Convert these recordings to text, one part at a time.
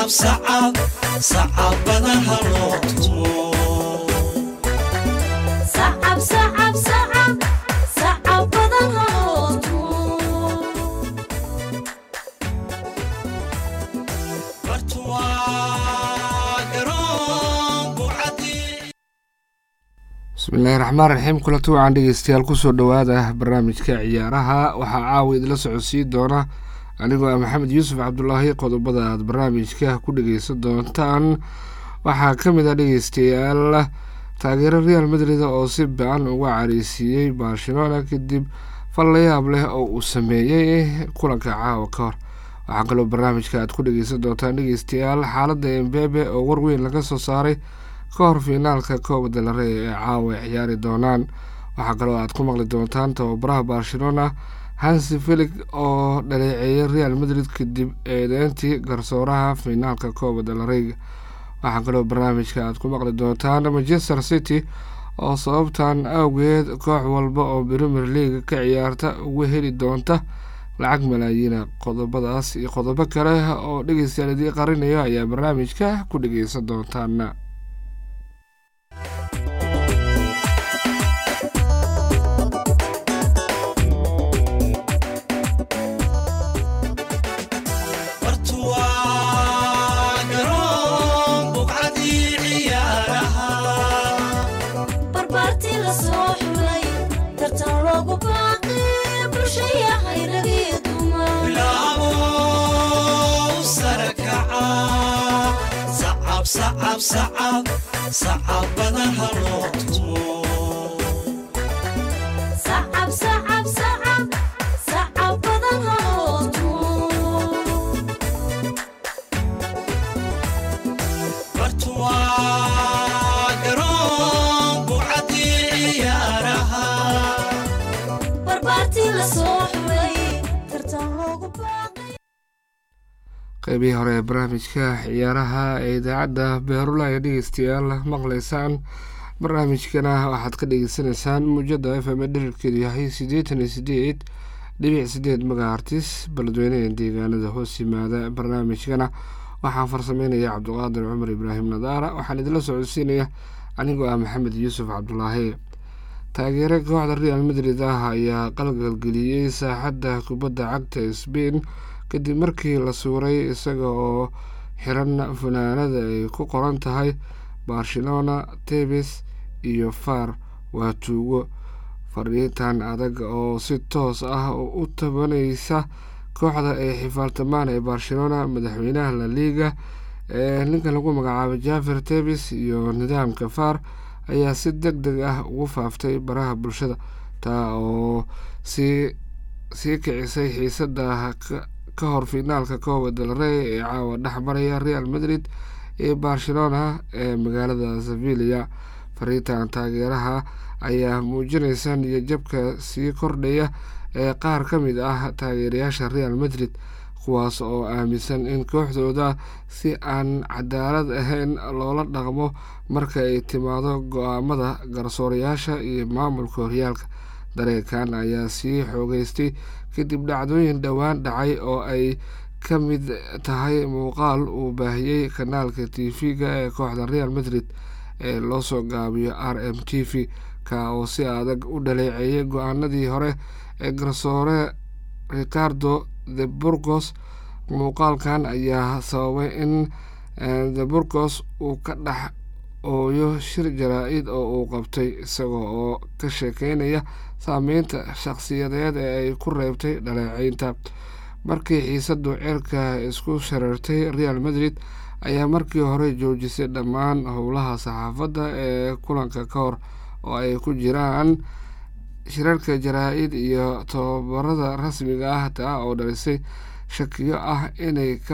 صعب بدها لوتمو صعب بدها لوتمو برتوا قرون بوعدي بسم الله الرحمن الرحيم كلتو عن dhegeystayaal kusoo dhawaada barnaamijka ciyaaraha waxa caawi idila socodsiin doona anigoo maxamed yuusuf cabdullaahi qodobada aad barnaamijka ku dhegeysan doontaan waxaa ka mid ah dhegeystayaal taageero Real Madrid oo si baan uga cariisiyay Barcelona kadib fal la yaab leh oo uu sameeyay kulanka caawa ka hor waxaa kaloo barnaamijka aad ku dhegeysan doontaan dhegeystayaal xaaladda Mbappe oo war weyn laga soo saaray kahor finaalka Copa del Rey ee caawa ciyaari doonaan waxaa kaloo aad ku maqli doontaan tababaraha Barcelona Hansi Flick oo dhaleeceeyay Real Madrid kadib eedeyntii garsooraha finaalka Copa del Rey waxaa kaloo barnaamijka aad ku maqli doontaan Manchester City oo sababtan awgeed koox walba oo Premier League ka ciyaarta ugu heli doonta lacag malaayiin qodobadaas iyo qodobo kale oo dhegeystayaal qarinayo ayaa barnaamijka ku dhegeysan doontaan صعب بدها لوتمو صعب بدها لوتمو برتوا قرون بوعدي عيارها بربارتي لصوحي ترتان لوغو باقي qaybihii hore ee barnaamijka ciyaaraha ee idaacadda beerula ee dhegeystayaal maqlaysaan barnaamijkana waxaad ka dhegeysanaysaan muujada FM dhererkeedu yahay 88.8 megahertz baladweynaha deegaanada hoos yimaada barnaamijkana waxaa farsameynaya Cabduqaadir Cumar Ibraahim Nadaara waxaan idila socodsiinaya anigoo Maxamed Yuusuf Cabdullaahi taageere kooxda Real Madrid ayaa qalgalgeliyay saaxadda kubadda cagta Spain kadib markii la suuray isaga oo xiran fanaanada ay ku qoran tahay Barcelona Tevez iyo Far waa tuugo fariintan adag oo si toos ah u tabanaysa kooxda ay xifaaltamaan ee Barcelona madaxweynaha La Liga ninka lagu magacaabo Javier Tebas iyo nidaamka Far ayaa si degdeg ah ugu faaftay baraha bulshada taa oo si kicisay xiisadda ka hor finaalka Copa del Rey ee caawa dhexmaraya Real Madrid ee Barcelona ee magaalada Sevilla fariintan taageeraha ayaa muujinaysa niyad-jabka sii kordhaya ee qaar ka mid ah taageerayaasha Real Madrid kuwaas oo aaminsan in kooxdooda si aan cadaalad ahayn loola dhaqmo marka ay timaado go'aamada garsoorayaasha iyo maamulka horyaalka dareenkan ayaa sii xoogeystay kadib dhacdooyin dhowaan dhacay oo ay ka mid tahay muuqaal uu baahiyay kanaalka TV-ga ee kooxda Real Madrid ee loo soo gaabiyo RMTV ka oo si adag u dhaleeceeyay go'aanadii hore ee garsoore Ricardo de Burgos muuqaalkan ayaa sababay in de Burgos uu ka dhex ooyo shir jaraa'id oo uu qabtay isagoo oo ka sheekeynaya saameynta shakhsiyadeed ee ay ku reebtay dhaleeceynta markii xiisaddu cirka isku shareertay Real Madrid ayaa markii hore joojisay dhammaan howlaha saxaafadda ee kulanka ka hor oo ay ku jiraan shirarka jaraa'id iyo tababarada rasmiga ah taa oo dhalisay shakiyo ah inay ka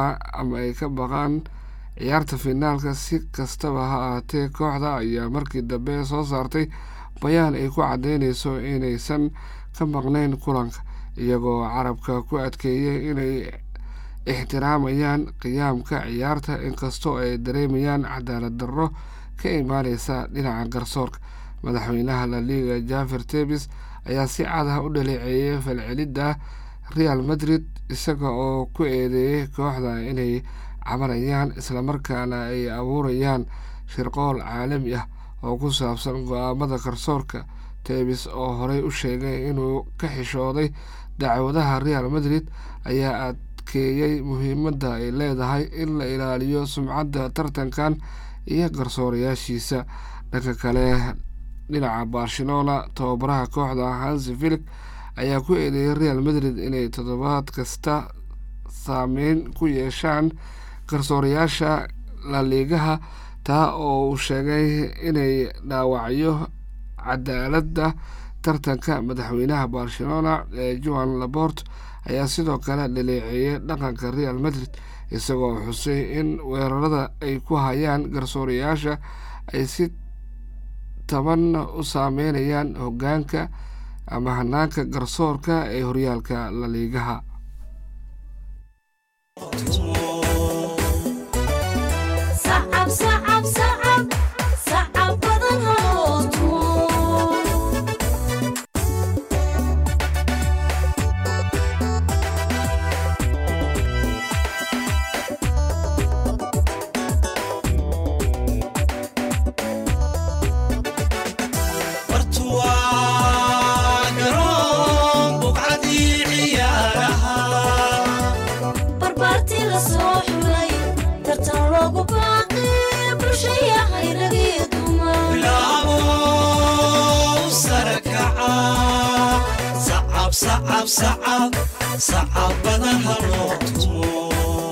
baqaan ciyaarta finaalka si kastaba ha ahaatee kooxda ayaa markii dambe soo saartay bayaan ay ku cadeynayso inaysan ka maqnayn kulanka iyagoo carabka ku adkeeyay inay ixtiraamayaan qiyaamka ciyaarta inkastoo ay dareemayaan cadaalad darro ka imaaneysa dhinaca garsoorka madaxweynaha La Liga Javier Tebas ayaa si cad ah u dhaleeceeyay falcelidda Real Madrid isaga oo ku eedeeyay kooxda inay cabanayaan islamarkaana ay abuurayaan shirqool caalami ah oo ku saabsan go-aamada garsoorka. Tevez oo horey u sheegay inuu ka xishooday dacwadaha Real Madrid ayaa adkeeyey muhiimadda ay leedahay in la ilaaliyo sumcadda tartankan iyo garsoorayaashiisa. Dhanka kale, dhinaca Barcelona, tababaraha kooxda Hansi Flick ayaa ku eedeeyay Real Madrid inay toddobaad kasta saameyn ku yeeshaan garsoorayaasha La Ligaha, taa oo uu sheegay inay dhaawacyo cadaaladda tartanka. Madaxweynaha Barcelona Joan Laporta ayaa sidoo kale dhaleeceeyay dhaqanka Real Madrid, isagoo xusay in weerarada ay ku hayaan garsoorayaasha ay si taban u saameynayaan hoggaanka ama hanaanka garsoorka ee horyaalka La Ligaha. sacab badan ha loo tumo.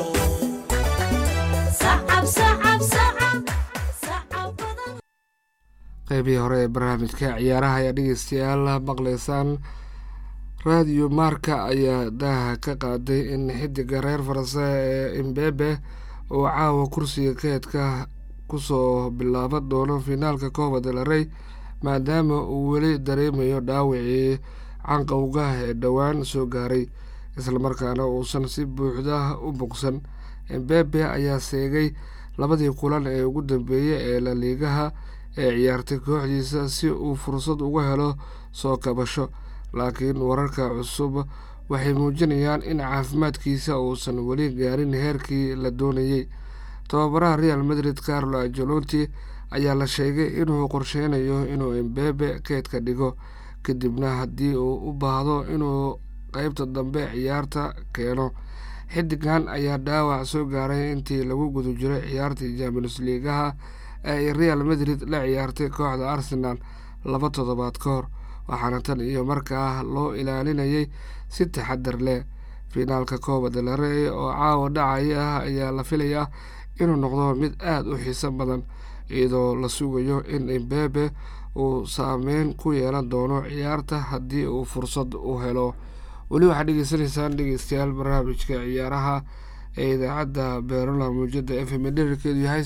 qaybihii hore ee barnaamijka ciyaaraha ayaa dhegeystayaal maqleysaan. Radio Marca ayaa daaha ka qaaday in xidiga reer Faransa ee Mbappe uu caawa kursiga keedka kusoo bilaaban doono finaalka Copa del Rey, maadaama uu weli dareemayo dhaawacii canqowga ee dhowaan soo gaaray, islamarkaana uusan si buuxda u bogsan. Mbappe ayaa seegay labadii kulan ee ugu dambeeyay ee La Ligaha ee ciyaartay kooxdiisa si uu fursad uga helo soo kabasho, laakiin wararka cusub waxay muujinayaan in caafimaadkiisa uusan weli gaarin heerkii la doonayay. Tababaraha Real Madrid Carlo Ancelotti ayaa la sheegay inuu qorsheynayo inuu Mbappe keedka dhigo, kadibna haddii uu u baahdo inuu qeybta dambe ciyaarta keeno. Xidigan ayaa dhaawac soo gaaray intii lagu guda jiray ciyaartii Champions League ee Real Madrid la ciyaartay kooxda Arsenal 2 toddobaad ka hor, waxaana tan iyo markaa loo ilaalinayay si taxadar leh. Finaalka Copa del Rey oo caawa dhacaya ayaa la filayaa inuu noqdo mid aad u xiiso badan, iyadoo la sugayo in Mbappe uu saameyn ku yeelan doono ciyaarta haddii uu fursad u helo. weli waxaad dhegeysanaysaan dhegeystayaal barnaamijka ciyaaraha ee idaacadda Beerula muujada FM dhererkeedu yahay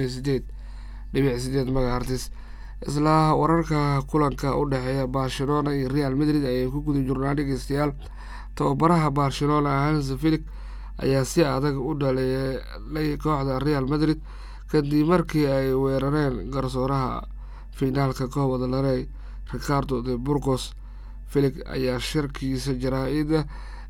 88.8 megahertz. isla wararka kulanka u dhexeeya Barcelona iyo Real Madrid ayay ku guda jirnaa dhegeystayaal. tababaraha Barcelona Hansi Flick ayaa si adag u dhaleelay kooxda Real Madrid kadib markii ay weerareen garsooraha finaalka Copa del Rey Ricardo de Burgos. Flick ayaa shirkiisa jaraa'id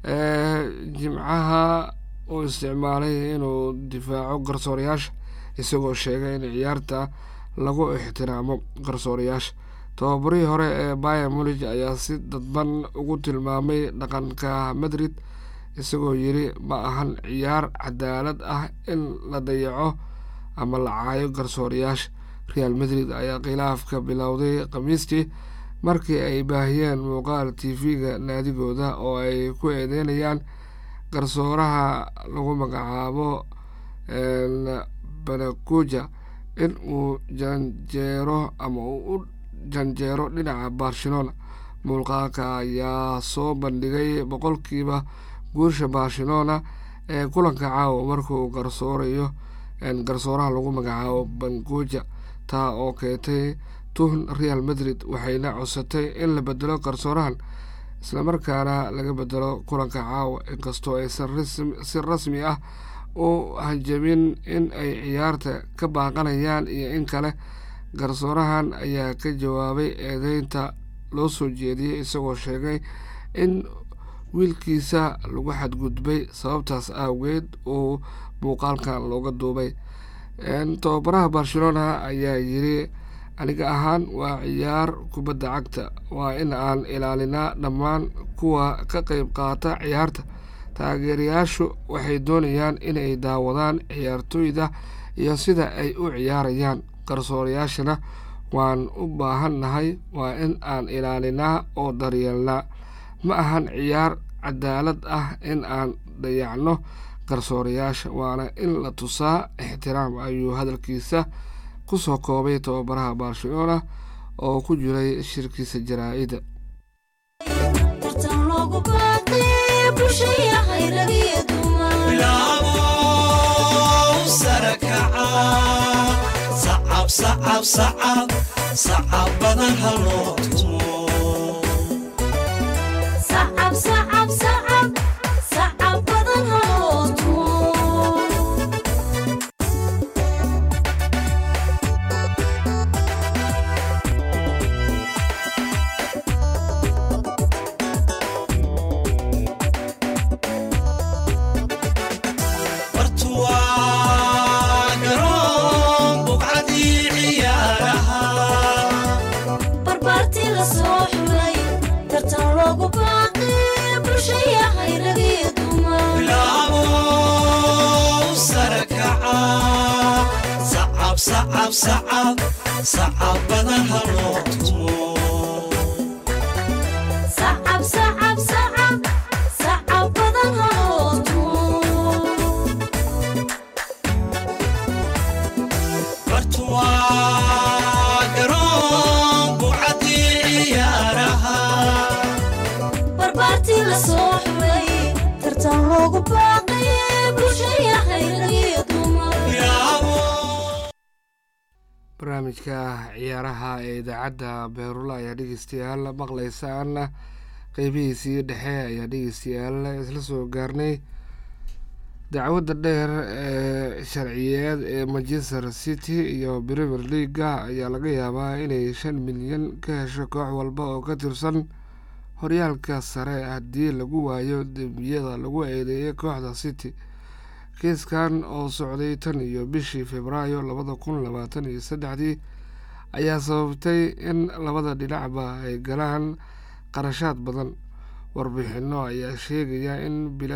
jimcaha u isticmaalay inuu difaaco garsoorayaasha, isagoo sheegay in ciyaarta lagu ixtiraamo garsoorayaasha. tababarihii hore ee Bayern Munich ayaa si dadban ugu tilmaamay dhaqanka Madrid, isagoo yiri ma ahan ciyaar cadaalad ah in la dayaco ama la caayo garsoorayaasha. Real Madrid ayaa khilaafka bilowday Khamiistii markii ay baahiyeen muuqaal TV-ga naadigooda oo ay ku eedeynayaan garsooraha lagu magacaabo Banakuja in uu janjeero ama u janjeero dhinaca Barcelona. Muuqaalka ayaa soo bandhigay boqolkiiba guusha Barcelona ee kulanka caawa markuu garsooraha lagu magacaabo Banakuja, taa oo keentay tuhun Real Madrid waxayna codsatay in la bedelo garsoorahan islamarkaana laga bedelo kulanka caawa, inkastoo aysan si rasmi ah u hanjabin in ay ciyaarta ka baaqanayaan iyo in kale. garsoorahan ayaa ka jawaabay eedeynta loo soo jeediyey, isagoo sheegay in wiilkiisa lagu xadgudbay, sababtaas awgeed uu muuqaalkan looga duubay. tababaraha Barcelona ayaa yiri, aniga ahaan waa ciyaar kubadda cagta, waa in aan ilaalinaa dhammaan kuwa ka qayb qaata ciyaarta. taageerayaashu waxay doonayaan inay daawadaan ciyaartoyda iyo sida ay u ciyaarayaan. garsoorayaashana waan u baahannahay, waa in aan ilaalinaa oo daryeelnaa. ma ahan ciyaar cadaalad ah in aan dayacno garsoorayaasha, waana in la tusaa ixtiraam, ayuu hadalkiisa ku soo koobay tababaraha Barcelona oo ku jiray shirkiisa jaraa'ida. صعب بدن هالوتمو صعب بدن هالوتمو صعب بدن هالوتمو صعب بدن هالوتمو برتوا قرون بوعدي عيارها بربارتي لصوحي ترتان لوغو باقي بلشي خير دوما barnaamijka ciyaaraha ee idaacadda Beerula ayaa dhegeystayaal maqlaysaan. qeybihiisii dhexe ayaa dhegeystayaal isla soo gaarnay. dacwadda dheer ee sharciyeed ee Manchester City iyo Premier League ayaa laga yaabaa inay 5 milyan ka hesho koox walba oo ka tirsan horyaalka sare haddii lagu waayo dembiyada lagu eedeeyay kooxda City. kiiskan oo socday tan iyo bishii Febraayo 2023 ayaa sababtay in labada dhinacba ay galaan qarashaad badan. warbixino ayaa sheegaya in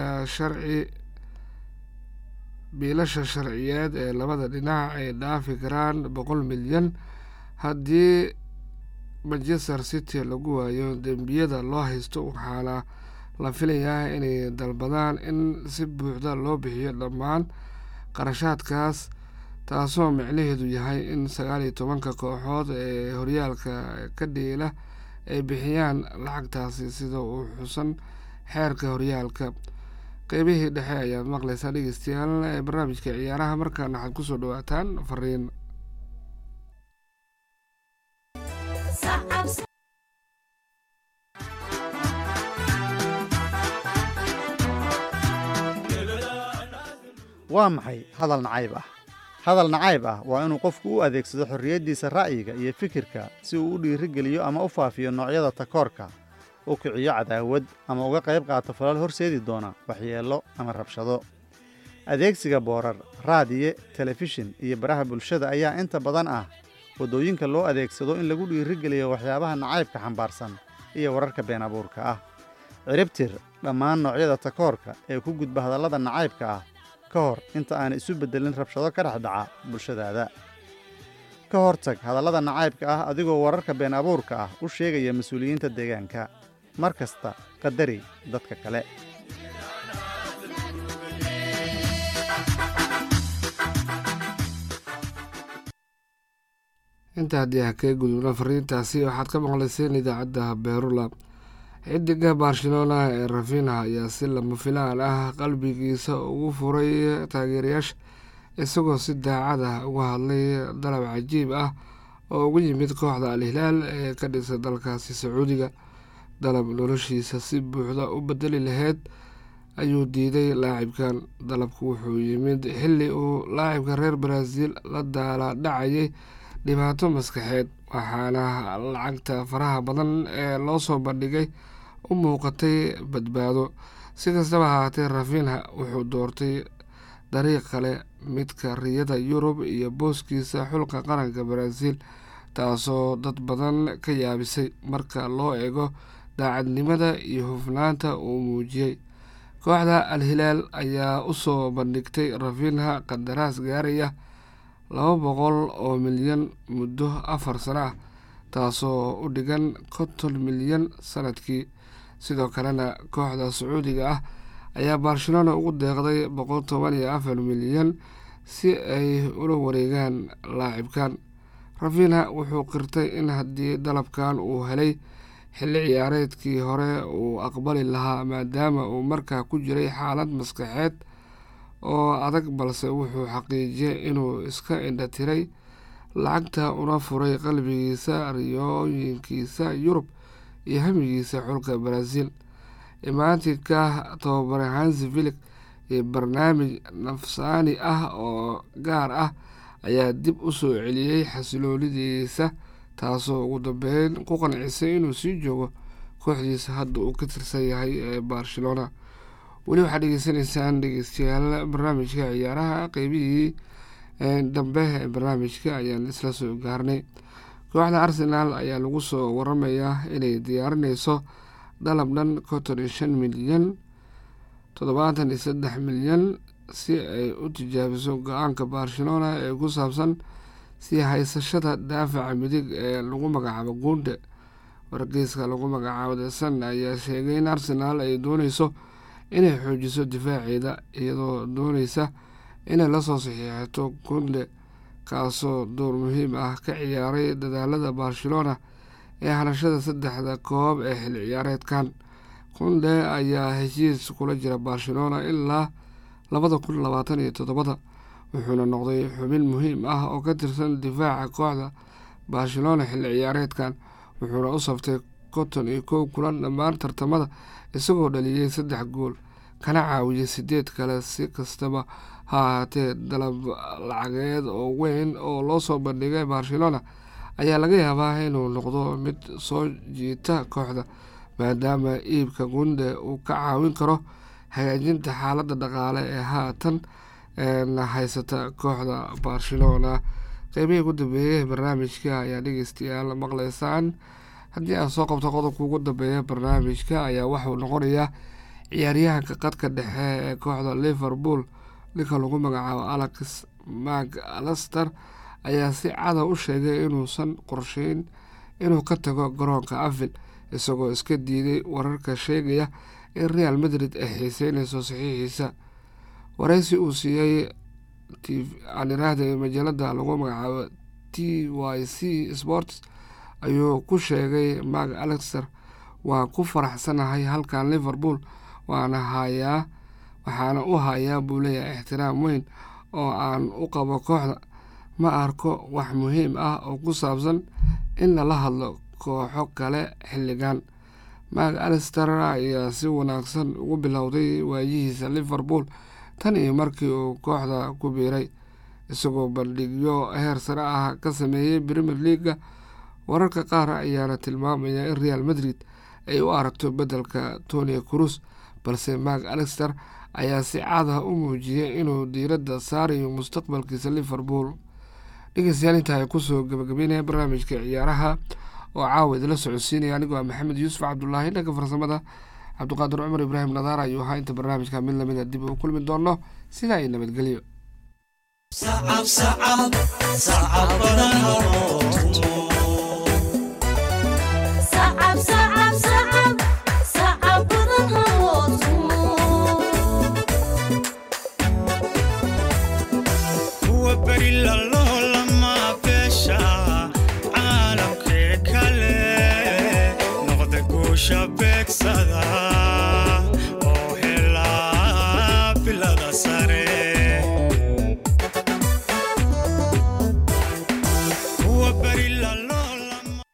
biilasha sharciyeed ee labada dhinac ay dhaafi karaan 100 milyan haddii Manchester City lagu waayo dembiyada loo haysto. waxaana la filayaa inay dalbadaan in si buuxda loo bixiyo dhammaan qarashaadkaas, taasoo micnaheedu yahay in 19 kooxood ee horyaalka ka dheela ay bixiyaan lacagtaasi sida uu xusan xeerka horyaalka. qeybihii dhexe ayaad maqlaysaa dhegeystayaal ee barnaamijka ciyaaraha. markaana waxaad kusoo dhawaataan fariin. waa maxay hadal nacayb ah? hadal nacayb ah waa inuu qofku u adeegsado xorriyaddiisa ra'yiga iyo fikirka si uu u dhiirigeliyo ama u faafiyo noocyada takoorka, u kiciyo cadaawad, ama uga qayb qaato falal horseedi doona waxyeello ama rabshado. adeegsiga boorar, raadiye, telefishin iyo baraha bulshada ayaa inta badan ah waddooyinka loo adeegsado in lagu dhiirigeliyo waxyaabaha nacaybka xambaarsan iyo wararka been abuurka ah. ciribtir dhammaan noocyada takoorka ee ku gudba hadallada nacaybka ah ka hor inta aan isu beddelin rabshado ka dhex dhaca bulshadaada. ka hortag hadallada nacaybka ah adigoo wararka been abuurka ah u sheegaya mas-uuliyiinta deegaanka. mar kasta qadari dadka kale. inta haddii ha kaga gudubna fariintaasi waxaad ka maqlayseen idaacadda Beerula. xidiga Barcelona ee Rafinha ayaa si lama filaan ah qalbigiisa ugu furay taageerayaasha, isagoo si daacad ah uga hadlay dalab cajiib ah oo ugu yimid kooxda Al Hilal ee ka dhisa dalkaasi Sacuudiga. dalab noloshiisa si buuxda u bedeli lahayd ayuu diiday laacibkan. dalabku wuxuu yimid xilli uu laacibka reer Brazil la daala dhacayay dhibaato maskaxeed, waxaana lacagta faraha badan ee loo soo bandhigay u muuqatay badbaado. si kastaba ahaatee Rafinha wuxuu doortay dariiq kale, midka riyada Yurub iyo booskiisa xulka qaranka Brazil, taasoo dad badan ka yaabisay marka loo eego daacadnimada iyo hufnaanta uu muujiyey. kooxda Al Hilal ayaa u soo bandhigtay Rafinha qandaraas gaaraya 200 milyan muddo 4 sano ah, taasoo u dhigan 50 milyan sanadkii. sidoo kalena kooxda Sacuudiga ah ayaa Barcelona ugu deeqday 114 milyan si ay ula wareegaan laacibkan. Rafinha wuxuu qirtay in haddii dalabkan uu helay xilli ciyaareedkii hore uu aqbali lahaa, maadaama uu markaa ku jiray xaalad maskaxeed oo adag, balse wuxuu xaqiijiyey inuu iska indhatiray lacagta una furay qalbigiisa riyooyinkiisa Yurub iyo hamigiisa xulka Brazil. imaatinka tababare Hansi Flick iyo barnaamij nafsaani ah oo gaar ah ayaa dib u soo celiyey xasiloonidiisa, taasoo ugu dambeyn ku qancisay inuu sii joogo kooxdiisa hadda uu ka tirsan yahay ee Barcelona. weli waxaad dhegeysanaysaan dhegeystayaal barnaamijka ciyaaraha qeybihii dambe ee barnaamijka ayaan isla soo gaarnay. kooxda Arsenal ayaa lagu soo waramayaa inay diyaarinayso dalab dhan 55 milyan 73 milyan si ay u tijaabiso go-aanka Barcelona ee ku saabsan sii haysashada daafaca midig ee lagu magacaabo Gunde. wargeyska lagu magacaabo The Sun ayaa sheegay in Arsenal ay dooneyso inay xoojiso difaaceeda, iyadoo dooneysa inay lasoo saxiixato Gunde, kaasoo door muhiim ah ka ciyaaray dadaalada Barcelona ee hanashada 3 koob ee xilli ciyaareedkan. Gunde ayaa heshiis kula jira Barcelona ilaa 2027, wuxuuna noqday xubin muhiim ah oo ka tirsan difaaca kooxda Barcelona xilli ciyaareedkan. wuxuuna u saftay 51 kulan dhammaan tartamada, isagoo dhaliyey 3 gool kana caawiyey 8 kale. si kastaba ha ahaatee, dalab lacageed oo weyn oo loo soo bandhigay Barcelona ayaa laga yaabaa inuu noqdo mid soo jiita kooxda, maadaama iibka Gunde uu ka caawin karo hagaajinta xaaladda dhaqaale ee haatan haysata kooxda Barcelona. qeybihii ugu dambeeyey barnaamijka ayaa dhegeystayaal maqleysaan. haddii aan soo qabto qodobka ugu dambeeya barnaamijka ayaa waxuu noqonayaa ciyaaryahanka qadka dhexe ee kooxda Liverpool, ninka lagu magacaabo Alex McAllister, ayaa si cada u sheegay inuusan qorsheyn inuu ka tago garoonka Anfield, isagoo iska diiday wararka sheegaya in Real Madrid ay xiiseyneyso saxiixiisa. wareysi uu siiyey majalada lagu magacaabo TYC Sports ayuu ku sheegay McAllister, waa ku faraxsanahay halkan Liverpool, waxaana u hayaa buu leeyahay ixtiraam weyn oo aan u qabo kooxda. ma arko wax muhiim ah oo ku saabsan in lala hadlo kooxo kale xilligan. McAllister ayaa si wanaagsan ugu bilowday waayihiisa Liverpool tan iyo markii uu kooxda ku biiray, isagoo bandhigyo heer sare ah ka sameeyey Premier League. wararka qaar ayaana tilmaamaya in Real Madrid ay u aragto bedelka Toni Kroos, balse McAllister ayaa si cada u muujiyey inuu diiradda saarayo mustaqbalkiisa Liverpool. dhegeystayaal, inta ay kusoo gabagabeynaya barnaamijka ciyaaraha oo caawa idila socodsiinaya anigoo ah Maxamed Yuusuf Cabdulaahi. dhanka farsamada Cabdiqaadir Cumar Ibraahim Nadaar ayuu ahaa. inta barnaamijka mid lamida dib u kulmi doono, sidaa iyo nabadgelyo. shabeegsada